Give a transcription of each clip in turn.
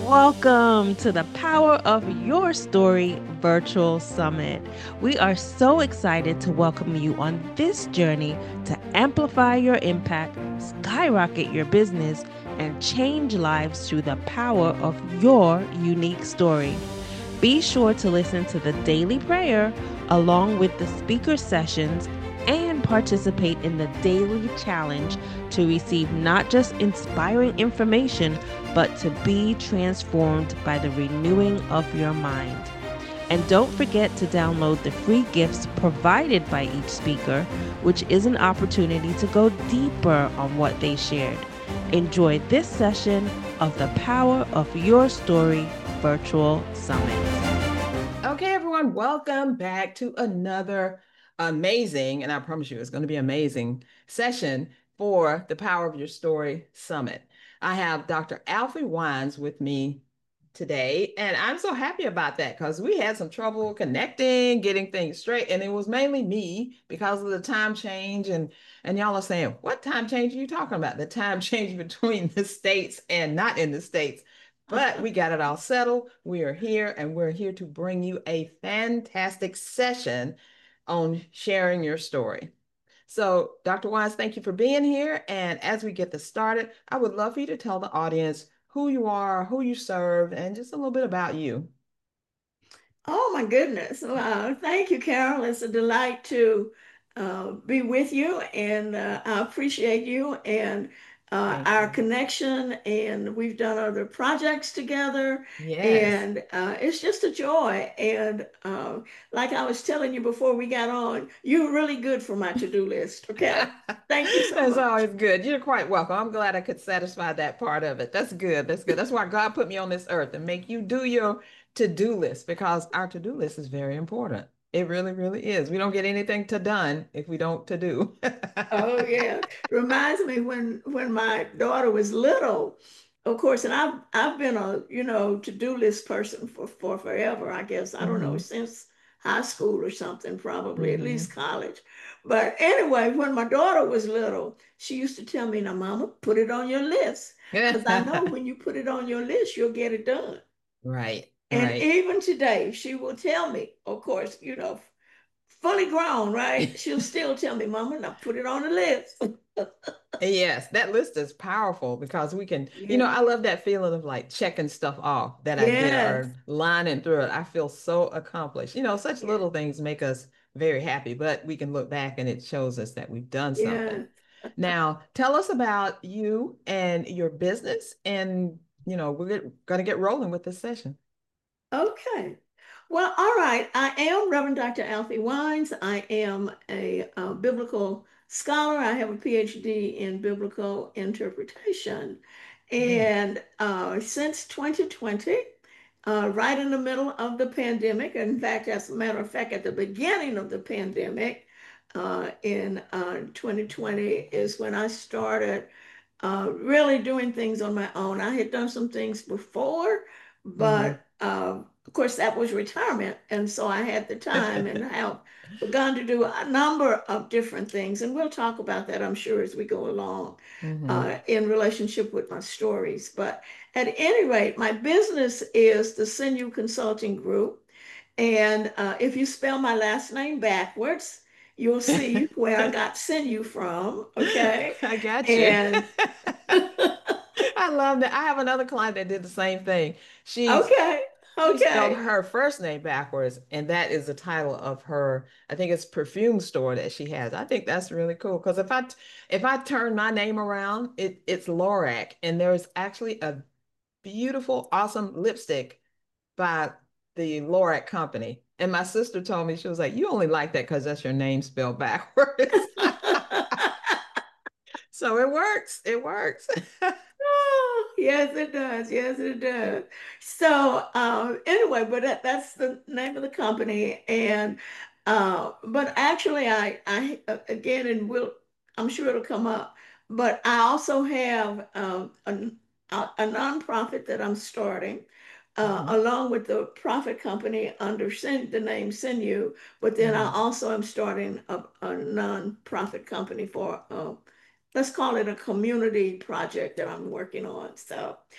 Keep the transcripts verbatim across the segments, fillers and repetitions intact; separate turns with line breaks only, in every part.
Welcome to the Power of Your Story Virtual Summit. We are so excited to welcome you on this journey to amplify your impact, skyrocket your business, and change lives through the power of your unique story. Be sure to listen to the daily prayer along with the speaker sessions and participate in the daily challenge to receive not just inspiring information, but to be transformed by the renewing of your mind. And don't forget to download the free gifts provided by each speaker, which is an opportunity to go deeper on what they shared. Enjoy this session of the Power of Your Story Virtual Summit.
Okay, everyone, welcome back to another amazing, and I promise you it's going to be amazing session for the Power of Your Story Summit. I have Doctor Alfie Wines with me today, and I'm so happy about that because we had some trouble connecting, getting things straight, and it was mainly me because of the time change. And and y'all are saying, what time change are you talking about? The time change between the states and not in the states. But we got it all settled. We are here and we're here to bring you a fantastic session on sharing your story. So, Doctor Wise, thank you for being here. And as we get this started, I would love for you to tell the audience who you are, who you serve, and just a little bit about you.
Oh my goodness. Wow. Thank you, Carol. It's a delight to uh, be with you, and uh, I appreciate you and uh,
Thank
our
you.
connection. And we've done other projects together,
Yes.
and uh, it's just a joy. And uh, like I was telling you before we got on, you're really good for my to-do list. Okay. Thank you so
That's
much.
always good. You're quite welcome. I'm glad I could satisfy that part of it. That's good. That's good. That's why God put me on this earth and make you do your to-do list because our to-do list is very important. It really, really is. We don't get anything to done if we don't to do.
Oh yeah, reminds me when when my daughter was little, of course, and I've I've been a you know to-do list person for for forever, I guess. I don't know,
hmm
since high school or something, probably at
hmm
least college. But anyway, when my daughter was little, she used to tell me, "Now, Mama, put it on your list, because I know when you put it on your list, you'll get it done."
Right,
And
right.
even today, she will tell me, of course, you know, fully grown, right? She'll still tell me, Mama, now put it on the list.
Yes, that list is powerful because we can, you know,
Yeah.
I love that feeling of like checking stuff off that I did
Yes.
or lining through it. I feel so accomplished. You know, such
Yeah.
little things make us very happy, but we can look back and it shows us that we've done something.
Yeah.
Now, tell us about you and your business, and, you know, we're going to get rolling with this session.
Okay. Well, all right. I am Reverend Doctor Alfie Wines. I am a, uh biblical scholar. I have a P H D in biblical interpretation.
Mm,
And uh, since twenty twenty, uh, right in the middle of the pandemic, in fact, as a matter of fact, at the beginning of the pandemic, uh, in uh, twenty twenty is when I started uh, really doing things on my own. I had done some things before,
hmm
but uh, of course, that was retirement. And so I had the time and have begun to do a number of different things. And we'll talk about that, I'm sure, as we go along
hmm
uh, in relationship with my stories. But at any rate, my business is the Sinew Consulting Group. And uh, if you spell my last name backwards, you'll see where I got sinew from. Okay.
I got you.
And
I love that. I have another client that did the same thing. She's
okay,
she spelled
okay.
her first name backwards, and that is the title of her, I think it's perfume store that she has. I think that's really cool because if I if I turn my name around, it it's Lorac, and there's actually a beautiful, awesome lipstick by the Lorac company. And my sister told me, she was like, you only like that because that's your name spelled backwards. So it works. It works.
Oh, yes, it does. Yes, it does. So, um, anyway, but that, that's the name of the company. And, uh, but actually, I, I, uh, again, and we'll, I'm sure it'll come up, but I also have um, a, a, a nonprofit that I'm starting. Uh,
Mhm,
along with the profit company under Sin, the name Sinew, but then I
mhm.
also am starting a, a non-profit company for uh, let's call it a community project that I'm working on. So,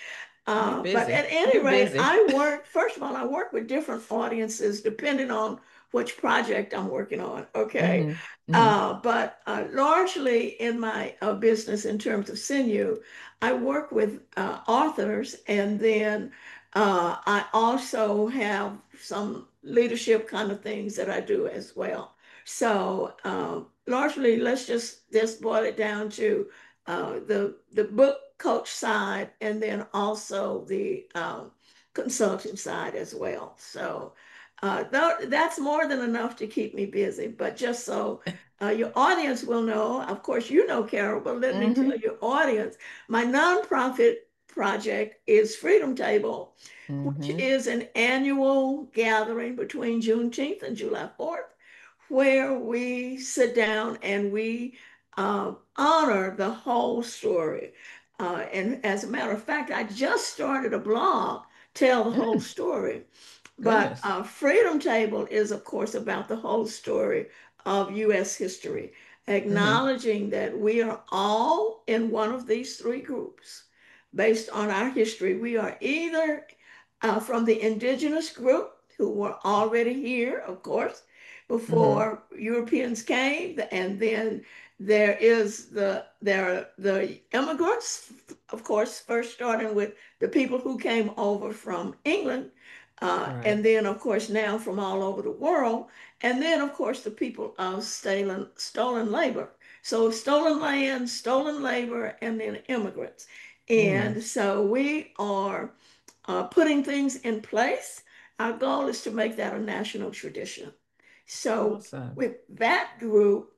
You
Uh, but at
busy.
any
You
rate,
busy.
I work, first of all, I work with different audiences depending on which project I'm working on. Okay.
Hmm. Hmm.
Uh, but uh, largely in my uh, business, in terms of Sinew, I work with uh, authors, and then uh, I also have some leadership kind of things that I do as well. So um, largely, let's just just boil it down to uh, the the book coach side, and then also the um, consulting side as well. So uh, th- that's more than enough to keep me busy. But just so uh, your audience will know, of course, you know, Carol, but let me tell
Hmm.
your audience, my nonprofit project is Freedom Table, which
Hmm.
is an annual gathering between Juneteenth and July fourth, where we sit down and we uh, honor the whole story. Uh, and as a matter of fact, I just started a blog, Tell the Whole
Mm,
Story. But
goodness.
uh, Freedom Table is, of course, about the whole story of U S history,
Hmm.
acknowledging that we are all in one of these three groups based on our history. We are either uh, from the indigenous group who were already here, of course,
Hmm.
before Europeans came, and then there is the there are the immigrants, of course, first starting with the people who came over from England, uh,
Right.
and then of course now from all over the world, and then of course the people of stolen stolen labor. So stolen land, stolen labor, and then immigrants.
Mm,
And so we are uh, putting things in place. Our goal is to make that a national tradition. So
awesome.
with that group,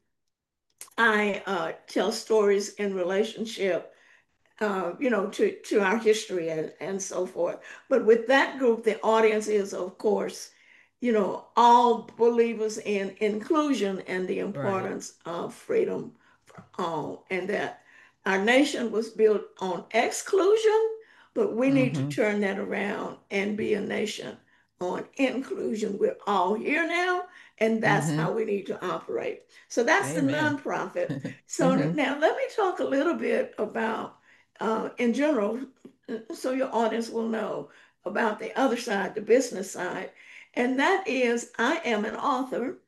I uh, tell stories in relationship, uh, you know, to, to our history and, and so forth. But with that group, the audience is, of course, you know, all believers in inclusion and the
Right.
importance of freedom for all, and that our nation was built on exclusion, but we need to
Hmm.
turn that around and be a nation on inclusion. We're all here now, and that's
Hmm.
how we need to operate. So that's the
Amen.
nonprofit. So
Hmm.
now let me talk a little bit about, uh, in general, so your audience will know about the other side, the business side. And that is, I am an author,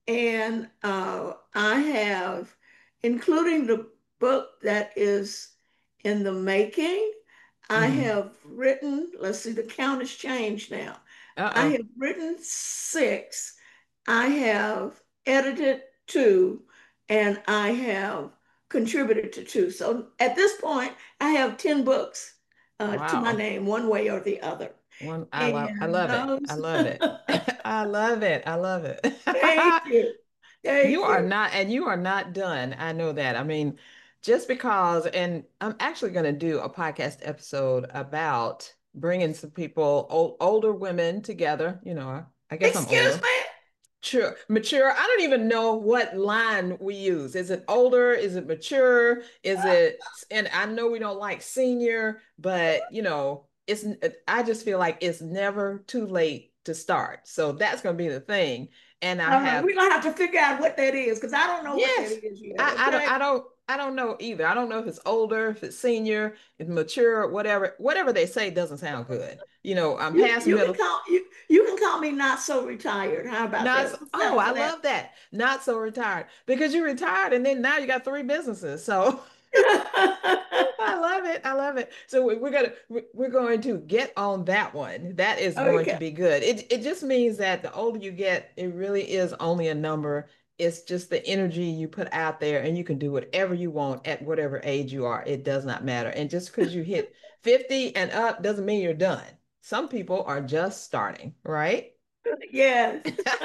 and uh, I have, including the book that is in the making, I
Hmm.
have written, let's see, the count has changed now. I
Uh-oh.
have written six, I have edited two, and I have contributed to two. So at this point, I have ten books uh, to my
Wow.
name, one way or the other.
One, I love, I
And
love it. I
those,
love it. I love it. I love it.
thank you.
You
Thank
are
you.
not, and you are not done. I know that. I mean, just because, and I'm actually going to do a podcast episode about bringing some people, old, older women together. You know, I, I guess I'm
Excuse
older.
me?
Mature, mature. I don't even know what line we use. Is it older? Is it mature? Is it, and I know we don't like senior, but you know, it's, I just feel like it's never too late to start. So that's going to be the thing. And I
All right,
have,
we're gonna have to figure out what that is because I don't know what that
yes,
is yet.
I, I don't,
Okay.
I don't, I don't know either. I don't know if it's older, if it's senior, if mature, whatever, whatever they say doesn't sound good. You know, I'm
You
past
you can
middle.
call you you can call me not so retired. How about
Not
that?
so,
What's
oh,
that
I
for that?
love that. Not so retired because you retired and then now you got three businesses. So I love it. I love it. So we- we're gonna we- we're going to get on that one. That is going to
Okay.
be good. It it just means that the older you get, it really is only a number. It's just the energy you put out there, and you can do whatever you want at whatever age you are. It does not matter. And just because you hit fifty and up doesn't mean you're done. Some people are just starting, right?
Yes.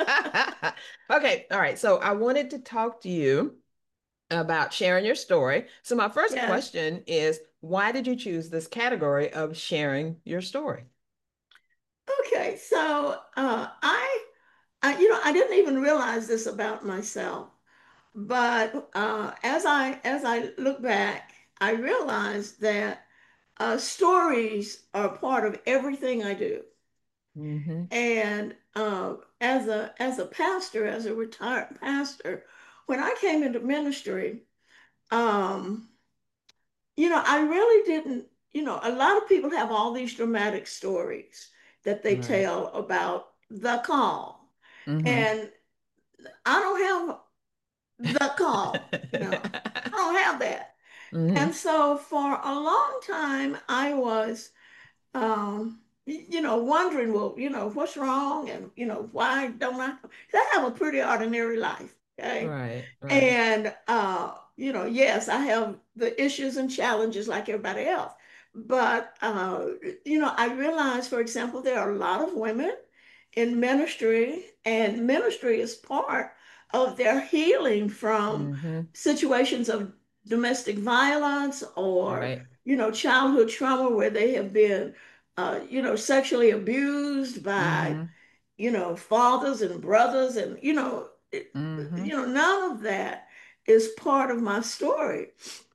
Okay, all right. So I wanted to talk to you about sharing your story. So my first
Yes.
question is, why did you choose this category of sharing your story?
Okay. So uh, I, I you know I didn't even realize this about myself, but uh, as I as I look back, I realized that uh, stories are part of everything I do.
Hmm.
And uh, as a as a pastor, as a retired pastor, when I came into ministry, um, you know, I really didn't. you know, a lot of people have all these dramatic stories that they
Right.
tell about the call.
Mm-hmm.
And I don't have the call. No, I don't have that.
Mm-hmm.
And so for a long time, I was, um, you know, wondering, well, you know, what's wrong? And, you know, why don't I? I have a pretty ordinary life. Okay.
Right, right.
And, uh, you know, yes, I have the issues and challenges like everybody else. But, uh, you know, I realize, for example, there are a lot of women in ministry, and ministry is part of their healing from
Mm-hmm.
situations of domestic violence or,
Right.
you know, childhood trauma where they have been, uh, you know, sexually abused by,
Mm-hmm.
you know, fathers and brothers, and, you know, it,
Mm-hmm.
you know, none of that is part of my story.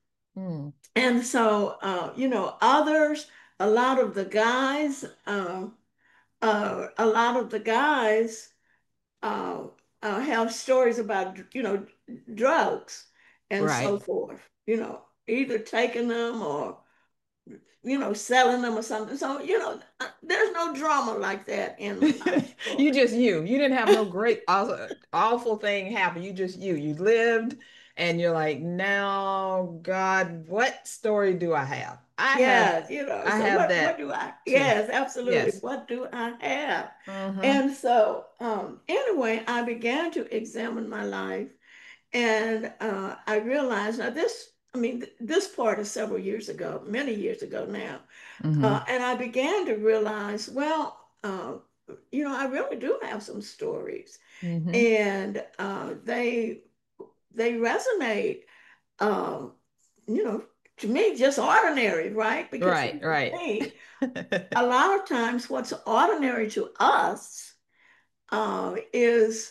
Mm.
And so, uh, you know, others, a lot of the guys, uh, uh, a lot of the guys uh, uh, have stories about, you know, drugs and so
Right.
forth, you know, either taking them or, you know, selling them or something. So, you know, uh, there's no drama like that in my
You
story.
just you. You didn't have no great awful, awful thing happen. You just you. You lived and you're like, now, God, what story do I have? I have
Yes, you know,
I
so
have
what what
that
do I,
too.
yes, absolutely.
Yes.
What do I have?
Mm-hmm.
And so um anyway, I began to examine my life, and uh I realized now this, I mean, th- this part is several years ago, many years ago now. Uh,
Mm-hmm.
and I began to realize, well, uh, you know, I really do have some stories,
Mm-hmm.
and uh, they they resonate, um, you know, to me, just ordinary, right? Because
Right,
here's the
right.
thing, a lot of times what's ordinary to us uh, is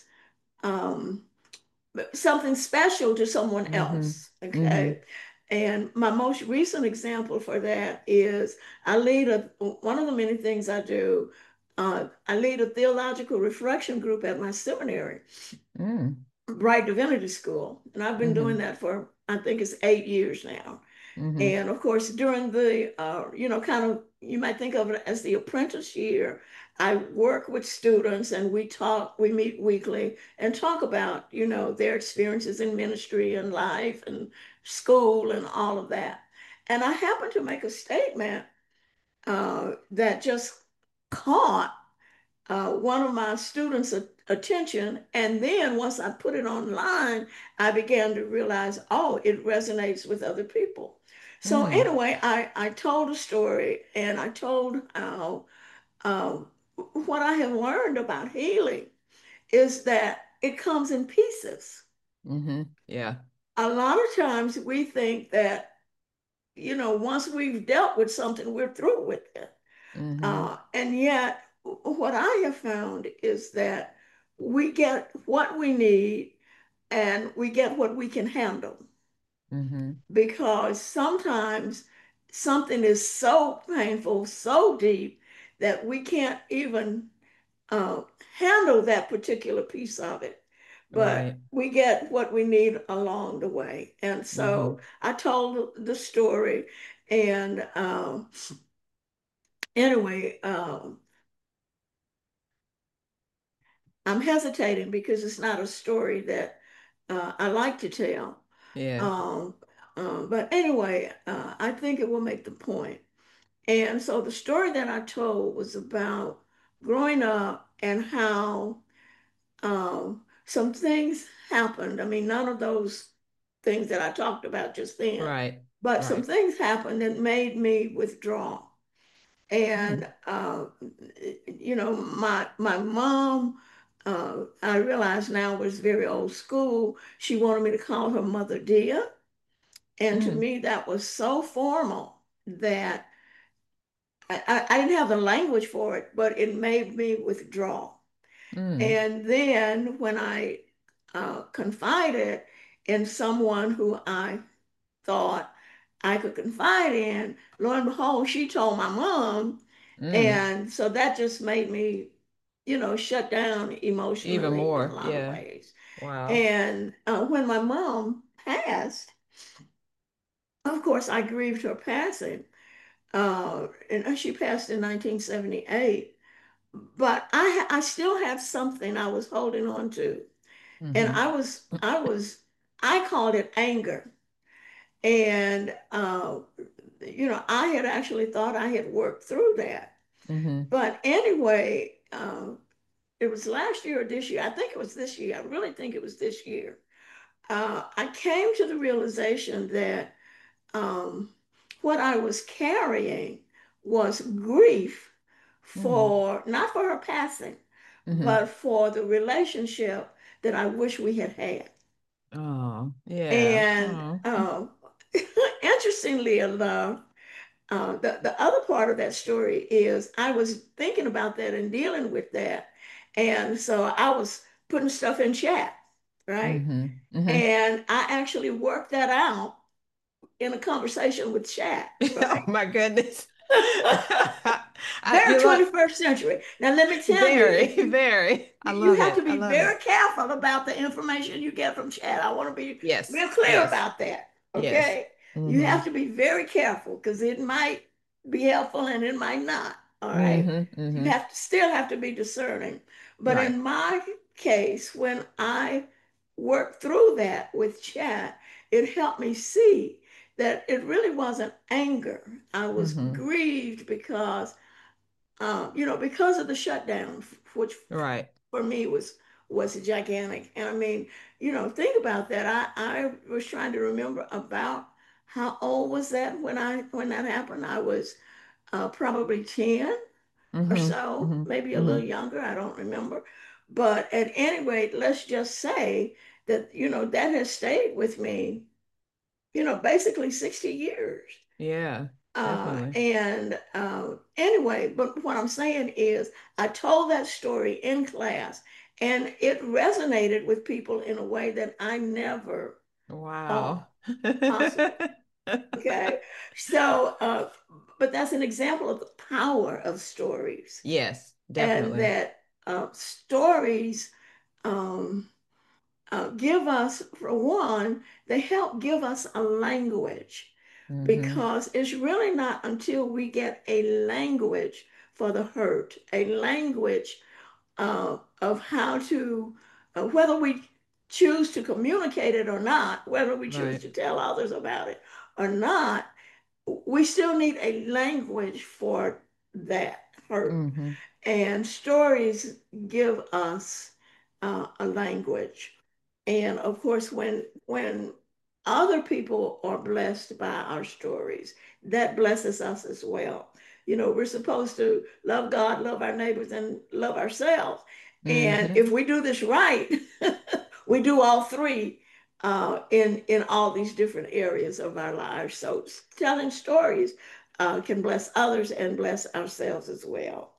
um, something special to someone
Mm-hmm.
else.
Mm-hmm.
Okay. And my most recent example for that is I lead a, one of the many things I do, uh, I lead a theological reflection group at my seminary,
Mm.
Bright Divinity School. And I've been doing
Mm-hmm.
that for, I think it's eight years now.
Mm-hmm.
And of course, during the, uh, you know, kind of, you might think of it as the apprentice year, I work with students and we talk, we meet weekly and talk about, you know, their experiences in ministry and life and school and all of that. And I happened to make a statement uh, that just caught uh, one of my students' attention. And then once I put it online, I began to realize, oh, it resonates with other people. So
Mm.
anyway, I, I told a story, and I told how um, what I have learned about healing is that it comes in pieces.
Mm-hmm. Yeah.
A lot of times we think that, you know, once we've dealt with something, we're through with it.
Mm-hmm.
Uh, and yet, what I have found is that we get what we need and we get what we can handle,
Mm-hmm.
because sometimes something is so painful, so deep that we can't even uh, handle that particular piece of it. But
Right.
we get what we need along the way. And
Mm-hmm.
so I told the story. And um, anyway, um, I'm hesitating because it's not a story that uh, I like to tell.
Yeah.
Um, um, but anyway, uh, I think it will make the point. And so the story that I told was about growing up and how um, some things happened. I mean, none of those things that I talked about just then,
Right.
but some
Right.
things happened that made me withdraw.
Mm.
And uh, you know, my my mom, uh, I realize now, was very old school. She wanted me to call her Mother Dear, and to
Mm.
me that was so formal that I, I, I didn't have the language for it, but it made me withdraw.
Mm.
And then when I uh, confided in someone who I thought I could confide in, lo and behold, she told my mom.
Mm.
And so that just made me, you know, shut down
Even
emotionally in a
more.
lot of
Yeah.
ways.
Wow.
And uh, when my mom passed, of course, I grieved her passing. uh, and she passed in nineteen seventy-eight. But I I still have something I was holding on to, and
Mm-hmm.
I was I was I called it anger, and uh, you know I had actually thought I had worked through that.
Mm-hmm.
But anyway, uh, it was last year or this year. I think it was this year. I really think it was this year. Uh, I came to the realization that um, what I was carrying was grief
Mm-hmm.
for, not for her passing,
Mm-hmm.
but for the relationship that I wish we had had.
Oh, yeah.
And
Oh.
um, interestingly enough, uh, the, the other part of that story is I was thinking about that and dealing with that. And so I was putting stuff in chat, right?
Mm-hmm. Mm-hmm.
And I actually worked that out in a conversation with chat,
Oh
right?
my goodness. I,
Very
you look
twenty-first century. Now, let me tell you,
very,
if you
very. I
you
love
have to
it. I
be
love
very
it.
careful about the information you get from chat. I want to be
Yes.
real clear
Yes.
about that.
Yes.
Okay. You
Mm-hmm.
have to be very careful because it might be helpful and it might not. All right.
Mm-hmm.
You
Mm-hmm.
have to still have to be discerning. But
Right.
in my case, when I worked through that with chat, it helped me see that it really wasn't anger. I was
Mm-hmm.
grieved because um, you know, because of the shutdown, which
Right.
for me was was gigantic. And I mean, you know, think about that. I I was trying to remember about how old was that when I when that happened. I was uh, probably ten or
Mm-hmm.
so,
Mm-hmm.
maybe a
Mm-hmm.
little younger. I don't remember. But at any rate, let's just say that, you know, that has stayed with me, you know, basically sixty years.
Yeah,
Uh,
definitely.
and uh, anyway, but what I'm saying is, I told that story in class, and it resonated with people in a way that I never thought
Wow.
possible. Okay, so, uh, but that's an example of the power of stories,
Yes,
and
definitely.
that uh, stories um, uh, give us, for one, they help give us a language
Mm-hmm.
because it's really not until we get a language for the hurt, a language uh, of how to, uh, whether we choose to communicate it or not, whether we choose
Right.
to tell others about it or not, we still need a language for that hurt.
Mm-hmm.
And stories give us uh, a language. And of course, when when other people are blessed by our stories, that blesses us as well. You know, we're supposed to love God, love our neighbors, and love ourselves. And
Mm-hmm.
if we do this right, we do all three uh, in in all these different areas of our lives. So telling stories uh, can bless others and bless ourselves as well.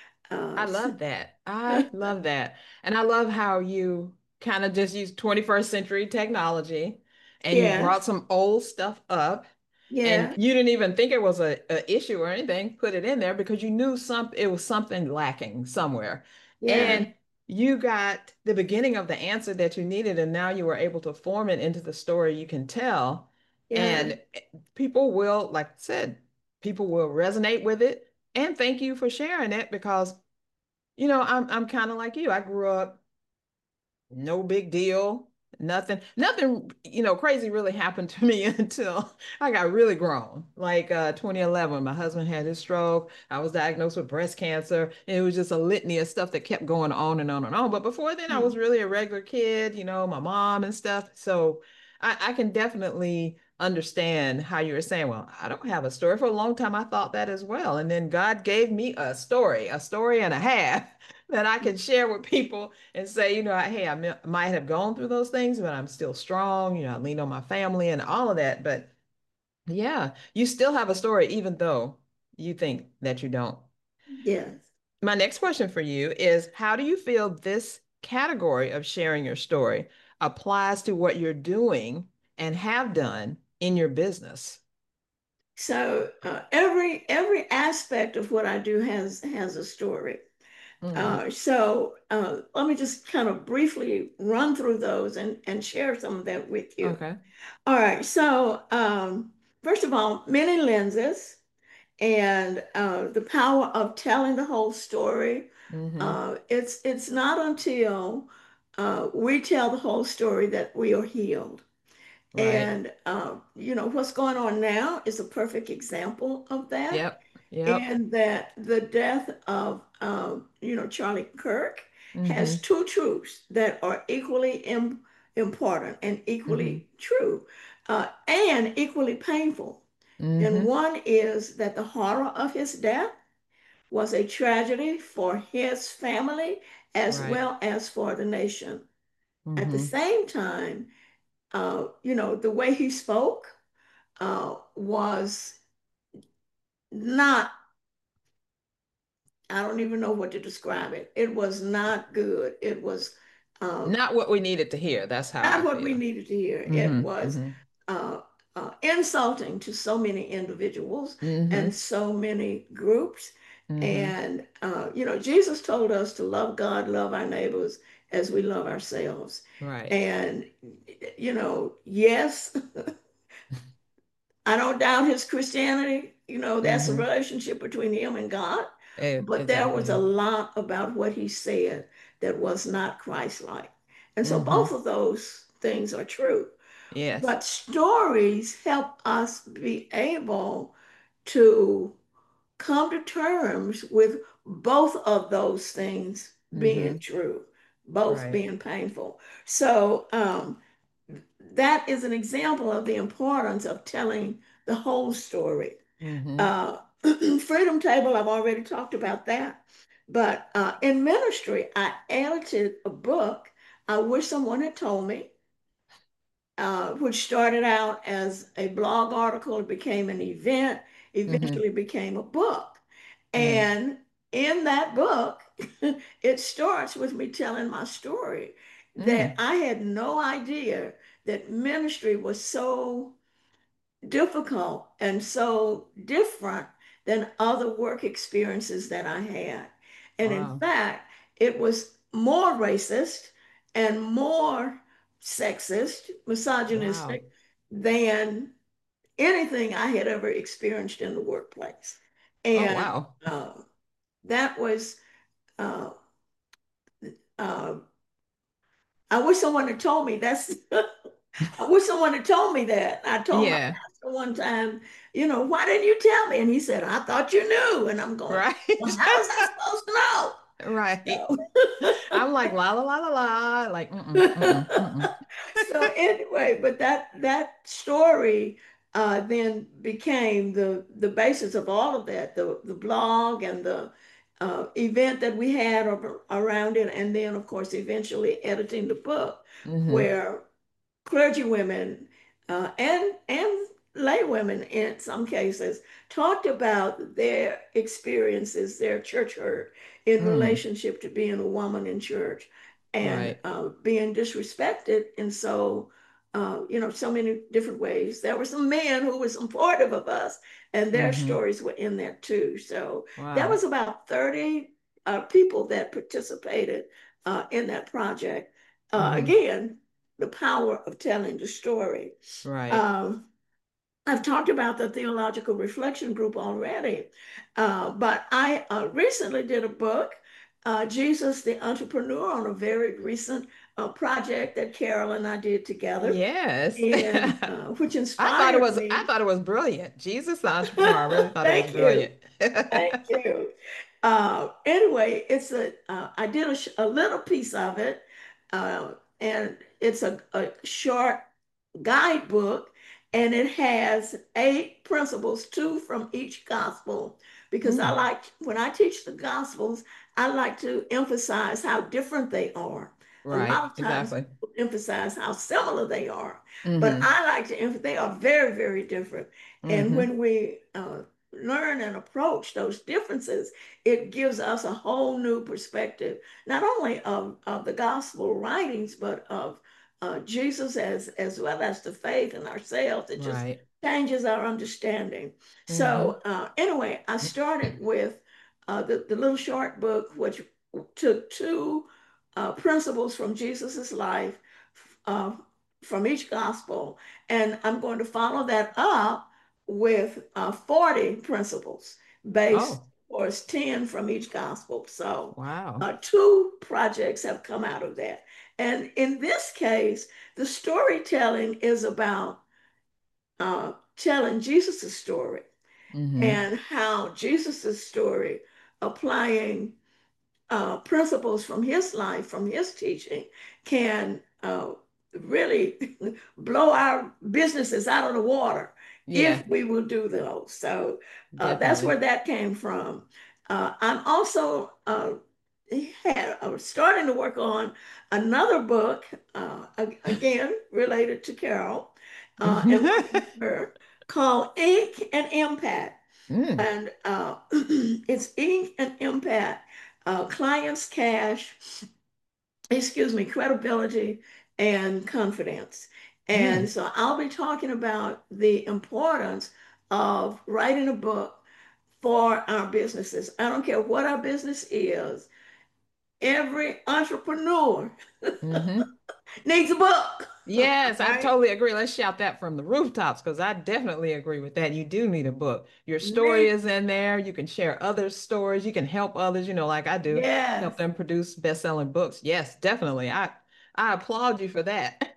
Uh,
I love that. I love that. And I love how you kind of just use twenty-first century technology and you brought
yes,
some old stuff up and
yeah,
you didn't even think it was a, a issue or anything, put it in there because you knew some it was something lacking somewhere.
yeah,
And you got the beginning of the answer that you needed, and now you were able to form it into the story you can tell.
yeah,
And people will, like I said, people will resonate with it. And thank you for sharing it because you know, I'm I'm kind of like you. I grew up no big deal. Nothing, nothing, you know, crazy really happened to me until I got really grown. Like uh twenty eleven, my husband had his stroke. I was diagnosed with breast cancer. And it was just a litany of stuff that kept going on and on and on. But before then, I was
mm,
really a regular kid, you know, my mom and stuff. So I, I can definitely understand how you were saying, well, I don't have a story. For a long time, I thought that as well. And then God gave me a story, a story and a half that I can share with people and say, you know, hey, I mi- might have gone through those things, but I'm still strong. You know, I lean on my family and all of that. But yeah, you still have a story, even though you think that you don't.
yes.
My next question for you is, how do you feel this category of sharing your story applies to what you're doing and have done in your business?
So uh, every every aspect of what I do has has a story.
Mm,
Uh, so uh, let me just kind of briefly run through those and and share some of that with you.
okay.
All right. So um, first of all, many lenses. and uh, the power of telling the whole story.
Mm-hmm.
Uh, it's it's not until uh, we tell the whole story that we are healed.
Right.
And uh, you know what's going on now is a perfect example of that.
Yep. Yep.
And that the death of um, you know Charlie Kirk has
Mm-hmm.
two truths that are equally im important and
Mm-hmm.
equally true, uh, and equally painful. And
Mm-hmm.
one is that the horror of his death was a tragedy for his family as
Right.
well as for the nation. At the
Mm-hmm.
same time, uh, you know, the way he spoke uh, was not, I don't even know what to describe it. It was not good. It was um,
Not what we needed to hear. That's how I
not what we
feel.
needed to hear. It
Mm-hmm.
was
Mm-hmm.
uh, uh, insulting to so many individuals and
Mm-hmm.
so many groups.
Mm-hmm.
And, uh, you know, Jesus told us to love God, love our neighbors as we love ourselves.
Right.
And, you know, yes, I don't doubt his Christianity. You know, that's a
Mm-hmm.
relationship between him and God. But there was a
Exactly.
lot about what he said that was not Christ-like. And so both
Mm-hmm.
of those things are true.
Yes.
But stories help us be able to come to terms with both of those things being
Mm-hmm.
true, both
Right.
being painful. So um, that is an example of the importance of telling the whole story.
Mm-hmm.
Uh, Freedom Table, I've already talked about that. But uh, in ministry, I edited a book. I wish someone had told me, uh, which started out as a blog article, it became an event,
Mm-hmm.
eventually became a book.
Mm.
And in that book, it starts with me telling my story that
Mm.
I had no idea that ministry was so difficult and so different than other work experiences that I had. And in
Wow.
fact, it was more racist and more sexist,
Wow.
misogynistic than anything I had ever experienced in the workplace.
Oh,
And
wow.
uh, that was, uh, uh, I wish someone had told me that's I wish someone had told me that. I told my
Yeah.
pastor one time, you know, why didn't you tell me? And he said, I thought you knew. And I'm going,
Right.
well, how was I supposed to know?
Right.
So,
I'm like la la la la la, like mm-mm, mm-mm, mm-mm.
so anyway, but that that story uh, then became the the basis of all of that, the the blog and the uh, event that we had ar- around it, and then of course eventually editing the book,
Mm-hmm.
where clergy women uh, and and lay women in some cases talked about their experiences, their church hurt in
Mm.
relationship to being a woman in church and
Right.
uh, being disrespected. And so, uh, you know, so many different ways. There were some men who were supportive of us, and their
Mm-hmm.
stories were in there too. So that
Wow.
was about thirty uh, people that participated uh, in that project. Uh,
Mm-hmm.
again, the power of telling the story.
Right.
Um, I've talked about the Theological Reflection Group already, uh, but I uh, recently did a book, uh, Jesus the Entrepreneur, on a very recent uh, project that Carol and I did together,
Yes.
and
I
uh, which
thought it
inspired
was I
me.
thought it was brilliant. Jesus the entrepreneur. I really thought it was
Thank you.
brilliant.
Thank you. Uh, anyway, it's a uh, I did a, sh- a little piece of it, uh, and it's a, a short guidebook, and it has eight principles, two from each gospel. Because I
Mm.
like when I teach the gospels, I like to emphasize how different they are. A lot
Right.
of times,
Exactly.
people emphasize how similar they are, but
Mm-hmm.
I like to emphasize they are very, very different. And
Mm-hmm.
when we uh, learn and approach those differences, it gives us a whole new perspective, not only of, of the gospel writings, but of uh, Jesus as, as well as the faith in ourselves. It just
Right.
changes our understanding.
Mm-hmm.
So, uh, anyway, I started with uh, the, the little short book, which took two uh, principles from Jesus's life uh, from each gospel. And I'm going to follow that up with uh, forty principles based,
Oh,
or it's ten from each gospel. So
wow.
uh, two projects have come out of that. And in this case, the storytelling is about uh, telling Jesus' story
Mm-hmm.
and how Jesus' story, applying uh, principles from his life, from his teaching, can uh, really blow our businesses out of the water
Yeah,
if we will do those. So uh, that's
definitely.
where that came from. Uh, I'm also uh, had, uh, starting to work on another book, uh, again, related to Carol, uh, and working with her, called Ink and Impact.
Mm,
And uh, it's Ink and Impact, uh, clients, cash, excuse me, credibility, and confidence. And
mm.
so I'll be talking about the importance of writing a book for our businesses. I don't care what our business is, every entrepreneur
Mm-hmm.
needs a book,
Yes, I
right?
totally agree. Let's shout that from the rooftops because I definitely agree with that. You do need a book. Your story
Need,
is in there. You can share other stories. You can help others, you know, like I do,
yes.
help them produce best-selling books. Yes, definitely. I I applaud you for that.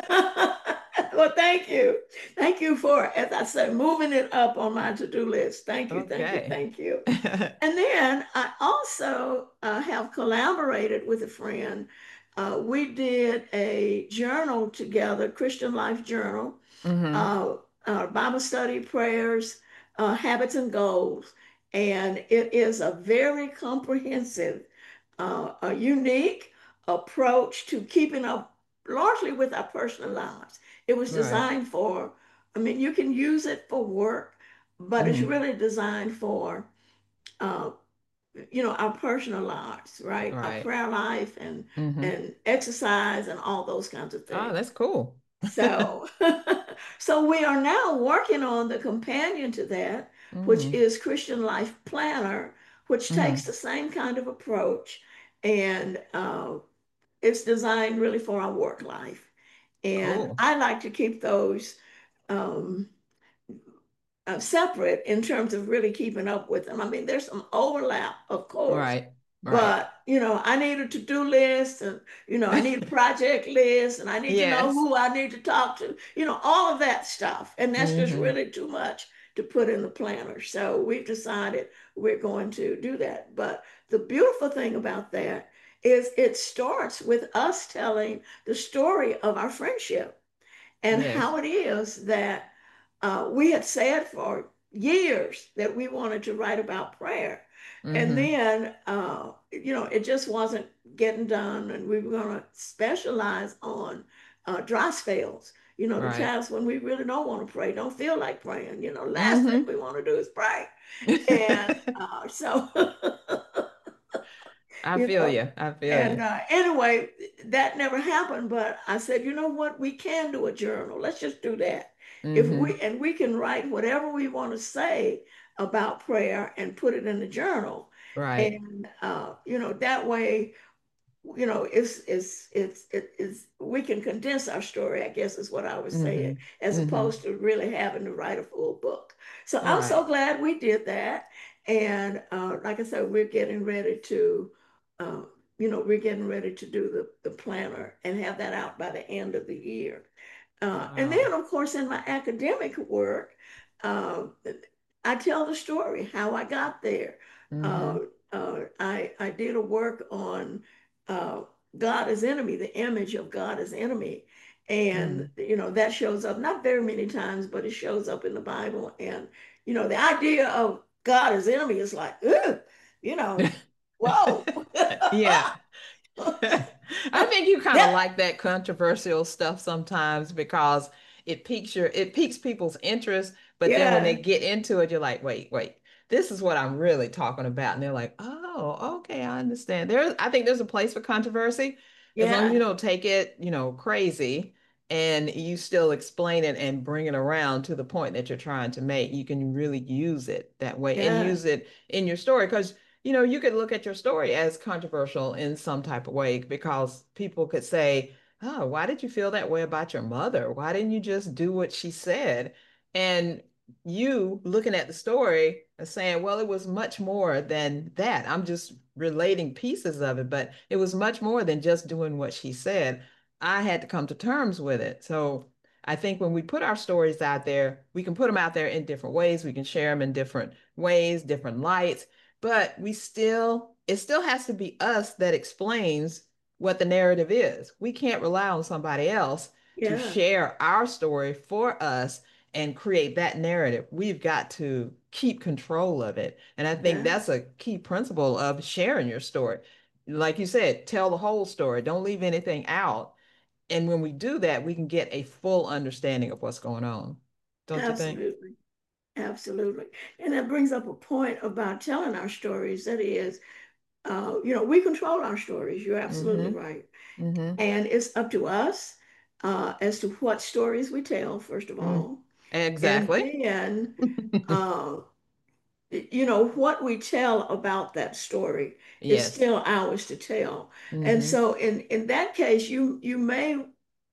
Well, thank you. Thank you for, as I said, moving it up on my to-do list. Thank you, thank you,
Okay.
thank you. And then I also uh, have collaborated with a friend. Uh, we did a journal together, Christian Life Journal,
Hmm.
uh, uh, Bible study, prayers, uh, habits, and goals. And it is a very comprehensive, uh, a unique approach to keeping up largely with our personal lives. It was
Right.
designed for, I mean, you can use it for work, but it's
Hmm.
really designed for, uh, you know, our personal lives, right? Our
Right.
prayer life and
Hmm.
and exercise and all those kinds of
Oh,
things.
that's cool.
So, so we are now working on the companion to that, which
Hmm.
is Christian Life Planner, which takes
Hmm.
the same kind of approach, and uh, it's designed really for our work life. And
Cool.
I like to keep those um, uh, separate in terms of really keeping up with them. I mean, there's some overlap, of course,
Right. Right.
but you know, I need a to-do list, and you know, I need a project list, and I need to know
Yes.
who I need to talk to, you know, all of that stuff. And that's just
Hmm.
really too much to put in the planner. So we've decided we're going to do that. But the beautiful thing about that is it starts with us telling the story of our friendship and
Yes.
how it is that uh, we had said for years that we wanted to write about prayer. And
Hmm.
then, uh, you know, it just wasn't getting done. And we were going to specialize on uh, dry spells, you know, the
Right.
times when we really don't want to pray, don't feel like praying. You know, last thing
Hmm.
we want to do is pray. And uh, so,
I
you
feel
know,
you. I feel
and
you.
uh, anyway, that never happened. But I said, you know what? We can do a journal. Let's just do that. If we
Hmm.
and we can write whatever we want to say about prayer and put it in the journal,
Right.
and uh, you know that way, you know, it's it's it's it's we can condense our story, I guess is what I was saying,
Hmm.
as
Hmm.
opposed to really having to write a full book. So I'm so
Right.
glad we did that. And uh, like I said, we're getting ready to, uh, you know, we're getting ready to do the, the planner and have that out by the end of the year. Uh, and
Wow.
then, of course, in my academic work, uh, I tell the story, how I got there. Uh,
Hmm.
uh, I, I did a work on uh, God as enemy, the image of God as enemy. And,
Hmm.
you know, that shows up not very many times, but it shows up in the Bible. And, you know, the idea of God as enemy is like, ugh, you know, whoa.
Yeah. I think you kind of
Yeah,
like that controversial stuff sometimes because it piques your it piques people's interest, but then when they
yeah,
get into it, you're like, wait, wait, this is what I'm really talking about. And they're like, oh, okay, I understand. There, I think there's a place for controversy as long as you
yeah,
don't take it, you know, crazy and you still explain it and bring it around to the point that you're trying to make. You can really use it that way and
yeah,
use it in your story because you know, you could look at your story as controversial in some type of way because people could say, oh, why did you feel that way about your mother? Why didn't you just do what she said? And you looking at the story and saying, well, it was much more than that. I'm just relating pieces of it, but it was much more than just doing what she said. I had to come to terms with it. So I think when we put our stories out there, we can put them out there in different ways. We can share them in different ways, different lights, but we still, it still has to be us that explains what the narrative is. We can't rely on somebody else to
Yeah,
share our story for us and create that narrative. We've got to keep control of it. And I think
yeah,
that's a key principle of sharing your story. Like you said, tell the whole story, don't leave anything out. And when we do that, we can get a full understanding of what's going on. Don't you think?
absolutely. Absolutely. And that brings up a point about telling our stories. That is, uh, you know, we control our stories. You're absolutely
Mm-hmm.
right.
Mm-hmm.
And it's up to us uh, as to what stories we tell, first of
Mm.
all. And
Exactly.
then, uh, you know, what we tell about that story is
Yes.
still ours to tell. And
Mm-hmm.
so in, in that case, you you may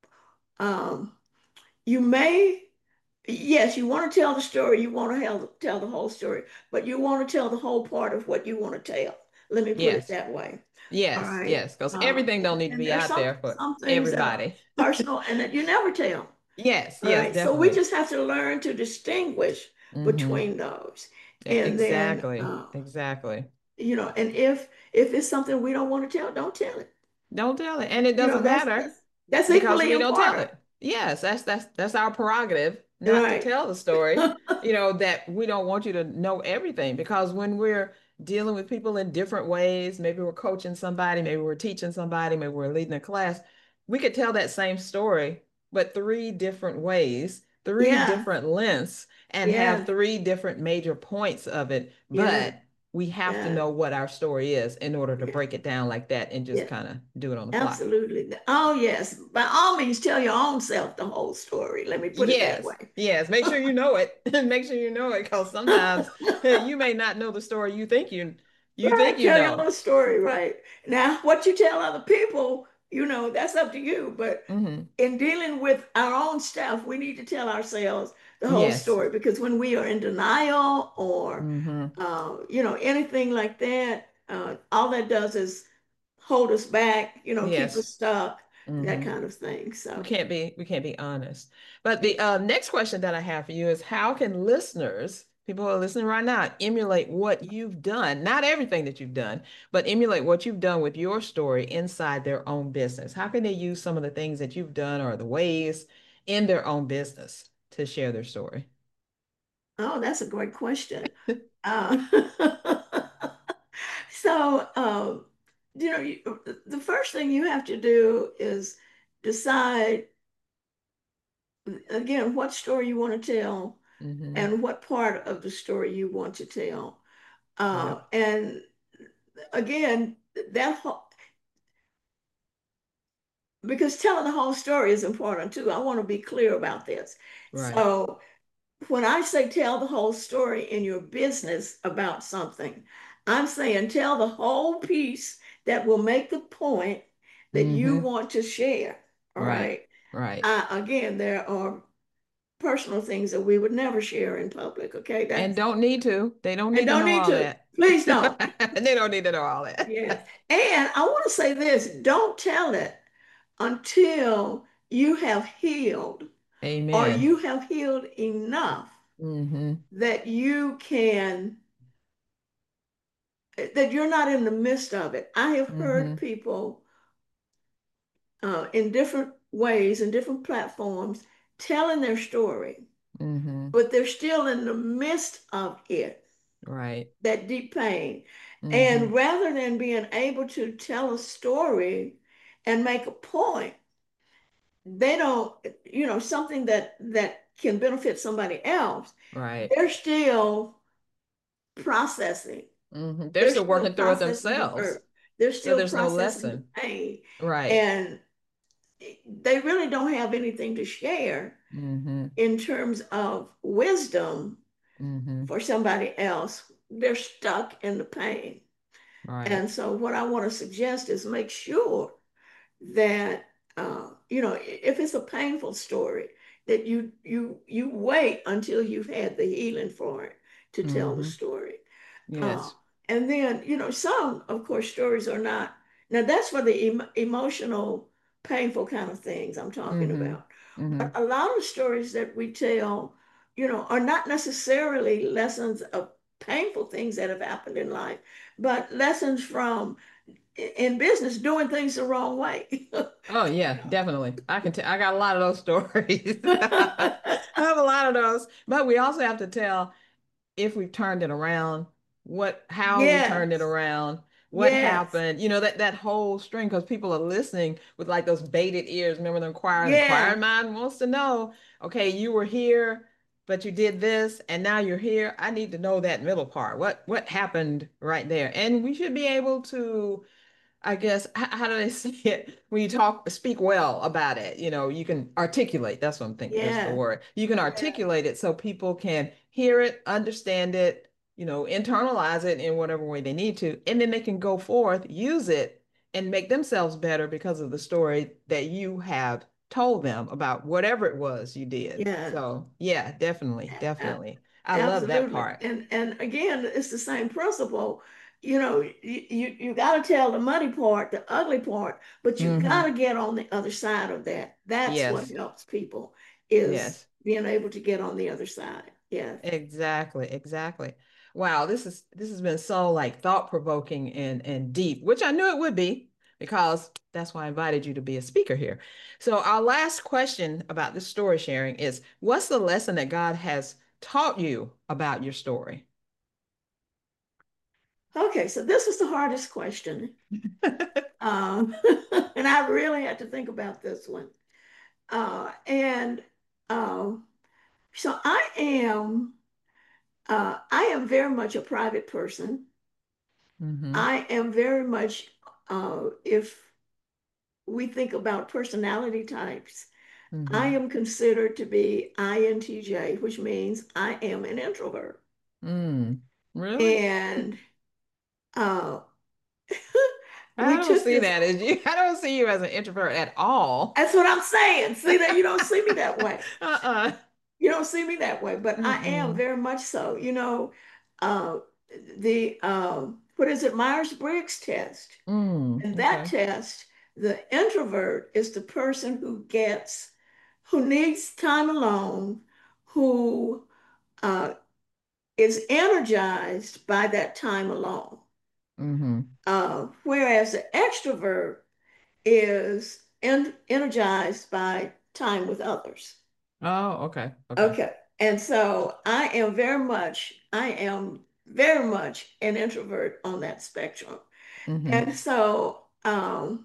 um, you may yes, you want to tell the story, you want to tell, tell the whole story, but you want to tell the whole part of what you want to tell. Let me put it
Yes.
that way. All
Yes.
right.
Yes. Because
Uh,
everything don't need to
and
be
there's
out
some
there for
some things that are
everybody.
personal and that you never tell.
Yes.
All
Yes.
right. So we
Definitely.
just have to learn to distinguish
Mm-hmm.
between those. And then,
Exactly.
uh,
Exactly.
you know, and if if it's something we don't want to tell, don't tell it.
Don't tell it. And it
You know,
doesn't
that's
matter
that's that's
because
equally
we don't tell
important.
it. Yes, that's that's that's our prerogative not to
Right.
tell the story. You know, that we don't want you to know everything because when we're dealing with people in different ways, maybe we're coaching somebody, maybe we're teaching somebody, maybe we're leading a class, we could tell that same story, but three different ways, three
Yeah.
different lengths, and have
Yeah.
three different major points of it.
Yeah.
But we have to
Yeah.
know what our story is in order to
Yeah.
break it down like that and just
Yeah.
kind of do it on the fly.
Absolutely. Oh, yes. By all means, tell your own self the whole story. Let me put it that
Yes,
way.
yes. Make sure you know it. Make sure you know it because sometimes you may not know the story you think you you
Right.
think you
Tell your
know.
own story. Right. Now, what you tell other people, you know, that's up to you. But
Hmm.
in dealing with our own stuff, we need to tell ourselves the whole
Yes.
story because when we are in denial or,
Hmm.
uh, you know, anything like that, uh, all that does is hold us back, you know, keep
Yes.
us stuck, that
Hmm.
kind of thing.
We
So,
can't be we can't be honest. But the uh, next question that I have for you is how can listeners, people who are listening right now, emulate what you've done? Not everything that you've done, but emulate what you've done with your story inside their own business. How can they use some of the things that you've done or the ways in their own business to share their story?
oh, that's a great question. Uh, so, um, you know, you, the first thing you have to do is decide again what story you want to tell
Hmm.
and what part of the story you want to tell. Uh,
Yep.
and again, that whole, because telling the whole story is important too. I want to be clear about this.
Right.
So, when I say tell the whole story in your business about something, I'm saying tell the whole piece that will make the point that you
Hmm.
want to share. All
Right.
right.
Right.
Uh, again, there are personal things that we would never share in public. Okay.
And
That's,
don't need to. They don't
and
need to
don't
know
need
all
to.
that.
Please don't.
They don't need to know all
Yes.
that.
And I want to say this, don't tell it until you have healed or
Amen.
you have healed enough
Hmm.
that you can that you're not in the midst of it. I have heard
Hmm.
people uh, in different ways and different platforms telling their story,
Hmm.
but they're still in the midst of it,
Right.
that deep pain. And
Hmm.
rather than being able to tell a story and make a point, they don't, you know, something that that can benefit somebody else,
Right.
they're still processing.
Hmm. They're
They're
still
still
working through it
processing the
themselves.
hurt. They're
So
still
there's no
processing the
lesson.
pain.
Right.
And they really don't have anything to share
Hmm.
in terms of wisdom
Hmm.
for somebody else. They're stuck in the pain.
Right.
And so, what I want to suggest is make sure that, uh, you know, if it's a painful story, that you you you wait until you've had the healing for it to tell the
Hmm.
story. Uh,
Yes.
and then, you know, some, of course, stories are not. Now, that's for the em emotional, painful kind of things I'm talking
Hmm.
about. But
Hmm.
a lot of stories that we tell, you know, are not necessarily lessons of painful things that have happened in life, but lessons from in business doing things the wrong way.
Oh yeah, definitely. I can tell. I got a lot of those stories. I have a lot of those, but we also have to tell if we've turned it around, what, how we turned it
Yes,
around, what
yes,
happened, you know, that that whole string, because people are listening with like those bated ears. Remember the inquirer, the
yes,
inquiring mind wants to know, okay, you were here, but you did this, and now you're here. I need to know that middle part. What what happened right there? And we should be able to, I guess, h- how do they say it? When you talk, speak well about it, you know, you can articulate. That's what I'm thinking is the
yes,
word. You can
yes,
articulate it so people can hear it, understand it, you know, internalize it in whatever way they need to, and then they can go forth, use it, and make themselves better because of the story that you have told them about whatever it was you did.
yes.
So, yeah, definitely,
A-
definitely. I love that
Absolutely.
part.
And and again, it's the same principle. You know, you you, you got to tell the muddy part, the ugly part, but you got
Hmm.
to get on the other side of that. That's what
Yes,
helps people is
yes.
being able to get on the other side. Yes.
Exactly, exactly. Wow, this is this has been so like thought-provoking and and deep, which I knew it would be because that's why I invited you to be a speaker here. So our last question about this story sharing is, what's the lesson that God has taught you about your story?
Okay, so this was the hardest question. Um, and I really had to think about this one. Uh, and um, so I am uh, I am very much a private person.
Mm-hmm.
I am very much, uh, if we think about personality types, I
Mm-hmm.
am considered to be I N T J, which means I am an introvert.
Mm. Really?
And uh,
I
we
don't
took
see
this,
that as you. I don't see you as an introvert at all.
that's what I'm saying. See that you don't see me that way.
Uh-uh.
You don't see me that way, but I am
Mm-mm.
very much so. You know, uh, the um, what is it, Myers-Briggs test?
Mm.
And that
Okay.
test, the introvert is the person who gets, who needs time alone, who uh, is energized by that time alone.
Mm-hmm.
Uh, whereas the extrovert is en energized by time with others.
Oh, okay. Okay.
Okay. And so I am very much, I am very much an introvert on that spectrum.
Mm-hmm.
And so um,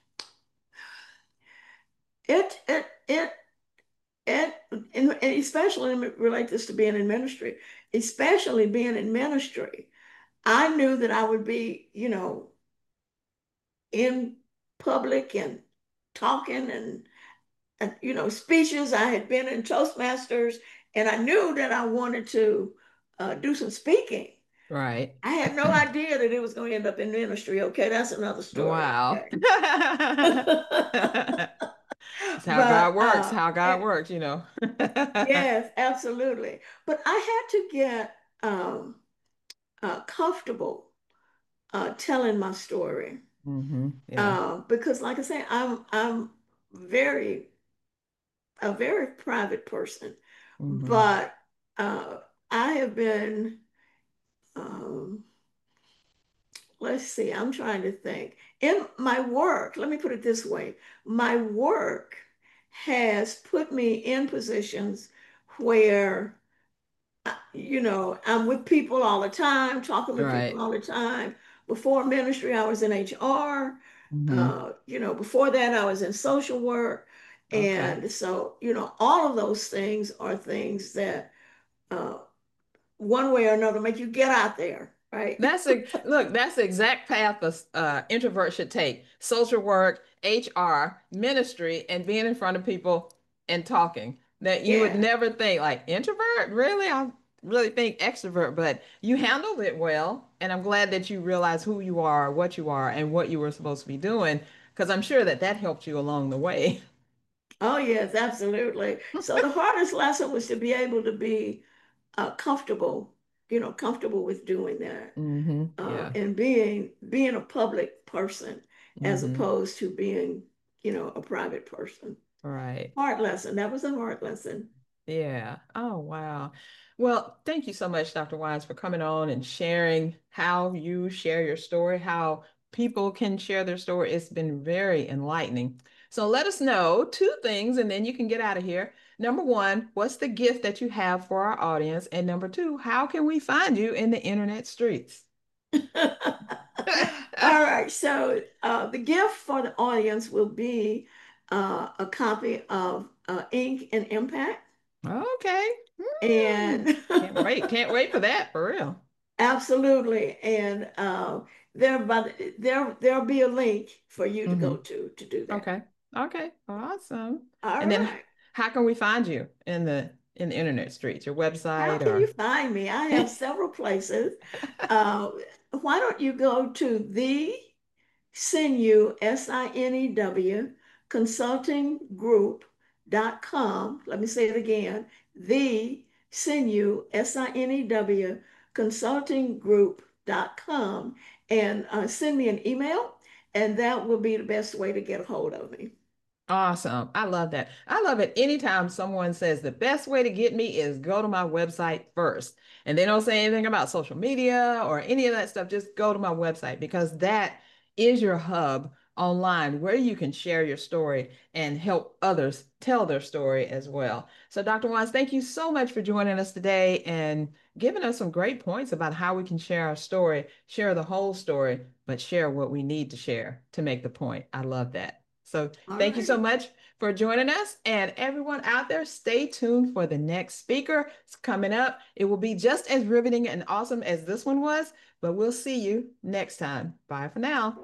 it, it, it, and, and, and especially let me relate this to being in ministry, especially being in ministry, I knew that I would be, you know, in public and talking and, and you know, speeches. I had been in Toastmasters, and I knew that I wanted to uh, do some speaking.
Right.
I had no idea that it was going to end up in ministry. Okay, that's another story.
Wow.
Okay.
It's how God
But
works,
uh,
how God
eh,
works, you know.
yes, absolutely. But I had to get um, uh, comfortable uh, telling my story
Hmm. Yeah.
uh, because, like I say, I'm I'm very a very private person,
Hmm.
but uh, I have been. Um, let's see. I'm trying to think. In my work, let me put it this way: my work has put me in positions where you know, I'm with people all the time, talking with people
Right.
all the time. Before ministry, I was in H R.
Hmm.
Uh, you know, before that, I was in social work.
Okay.
And so, you know, all of those things are things that uh, one way or another make you get out there, right?
That's a look, that's the exact path a uh, introvert should take. Social work, H R, ministry, and being in front of people and talking. That you would
Yeah.
never think like introvert, really? I really think extrovert, but you handled it well. And I'm glad that you realize who you are, what you are, and what you were supposed to be doing, because I'm sure that that helped you along the way.
Oh, yes, absolutely. So the hardest lesson was to be able to be uh, comfortable, you know, comfortable with doing that,
Mm-hmm.
uh,
Yeah.
and being being a public person as
Mm-hmm.
opposed to being, you know, a private person.
Right.
Hard lesson. That was a hard lesson.
Yeah. Oh, wow. Well, thank you so much, doctor Wise, for coming on and sharing how you share your story, how people can share their story. It's been very enlightening. So let us know two things and then you can get out of here. Number one, what's the gift that you have for our audience? And number two, how can we find you in the internet streets?
All right. So uh, the gift for the audience will be uh, a copy of uh, Ink and Impact.
Okay. Hmm.
And
Can't wait. Can't wait for that, for real.
absolutely. And uh, there, but there, there'll be a link for you to
Hmm.
go to to do that.
Okay. Okay. Awesome.
All
And then
right.
how can we find you in the in the internet streets? Your
How
website
can you
or
find me? I have several places. Uh, why don't you go to the Sinew, S I N E W, consulting group dot com. Let me say it again. The Sinew, S I N E W, consulting group dot com, and uh, send me an email, and that will be the best way to get a hold of me.
awesome. I love that. I love it anytime someone says the best way to get me is go to my website first. And they don't say anything about social media or any of that stuff. Just go to my website because that is your hub online where you can share your story and help others tell their story as well. So, doctor Wise, thank you so much for joining us today and giving us some great points about how we can share our story, share the whole story, but share what we need to share to make the point. I love that. So,
All
thank you so
righty.
much for joining us. And everyone out there, stay tuned for the next speaker. It's coming up. It will be just as riveting and awesome as this one was, but we'll see you next time. Bye for now.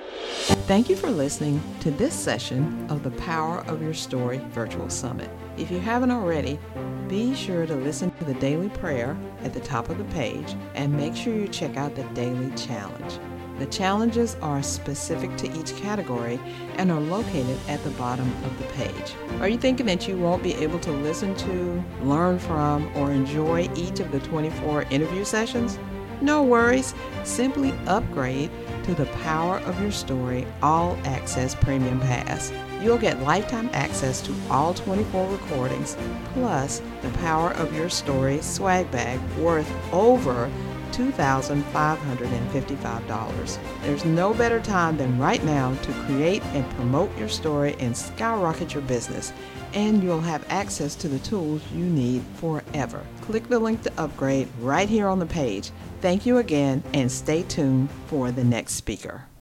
Thank you for listening to this session of the Power of Your Story Virtual Summit. If you haven't already, be sure to listen to the daily prayer at the top of the page and make sure you check out the daily challenge. The challenges are specific to each category and are located at the bottom of the page. Are you thinking that you won't be able to listen to, learn from, or enjoy each of the twenty-four interview sessions? No worries. Simply upgrade to the Power of Your Story All Access Premium Pass. You'll get lifetime access to all twenty-four recordings, plus the Power of Your Story swag bag worth over two thousand five hundred fifty-five dollars. There's no better time than right now to create and promote your story and skyrocket your business, and you'll have access to the tools you need forever. Click the link to upgrade right here on the page. Thank you again, and stay tuned for the next speaker.